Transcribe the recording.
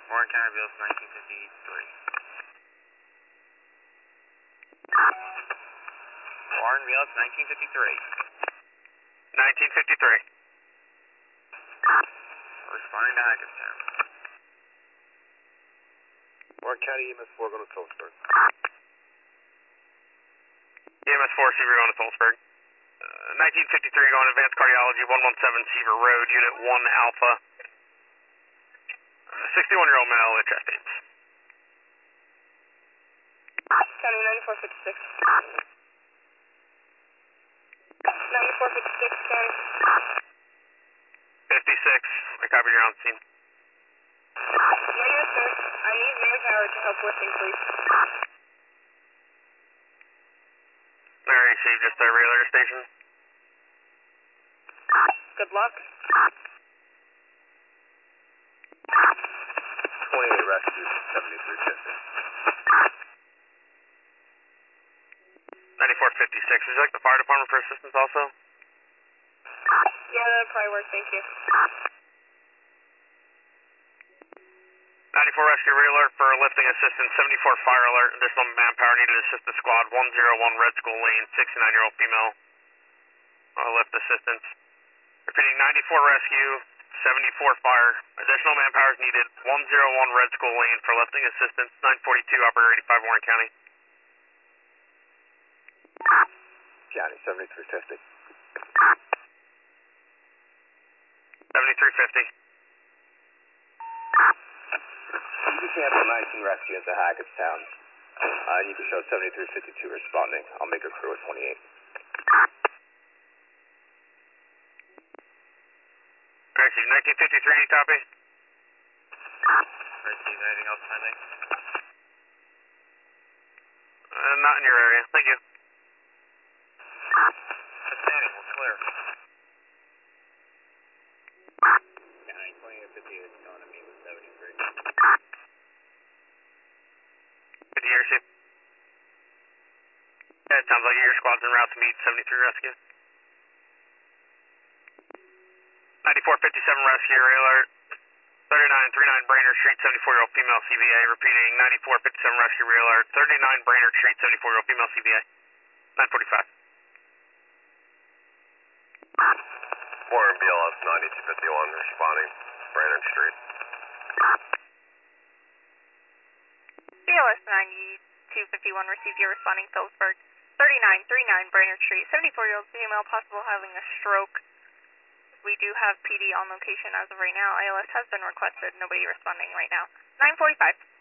Warren County BLS 1953. Warren BLS 1953. 1953. Responding to Hackettstown. Warren County EMS 4 going to Phillipsburg. EMS 4, Seaver going to Phillipsburg. 1953 going Advanced Cardiology, 117 Seaver Road, Unit 1 Alpha. 61-year-old male with chest pains. County 9456. 9456, County. 56, I copied your on scene. Negative, sir. I need manpower to help lifting, please. Mary, see just a relay station. Good luck. 28 rescue, 73 testing. 9456, would you like the fire department for assistance also? Yeah, that'll probably work, thank you. 94 rescue re-alert for lifting assistance, 74 fire alert, additional manpower needed to assist the squad, 101 Red School Lane, 69-year-old female. Lift assistance. Repeating, 94 rescue, 74 fire, additional manpower is needed, 101 Red School Lane for lifting assistance, 942 Operator 85 Warren County. County 73 testing. 7350. You can cancel 19 rescue into Hackettstown. You can show 7352 responding. I'll make a crew at 28. Receive 1953, copy. Receive. Anything else pending? Not in your area, thank you. Standing, we're clear. County 2858 is going to meet with 73. 50 receive. Yeah, it sounds like your squad's en route to meet 73 rescue. 9457 rescue, alert. 3939 Brainerd Street, 74-year-old female CVA. Repeating, 9457 rescue, alert. 39 Brainerd Street, 74-year-old female CVA. 945. Warren BLS 9251 responding. Brainerd Street. BLS 9251, receive your responding Phillipsburg. 3939 Brainerd Street, 74-year-old female, possible having a stroke. We do have PD on location as of right now. ALS has been requested. Nobody responding right now. 945.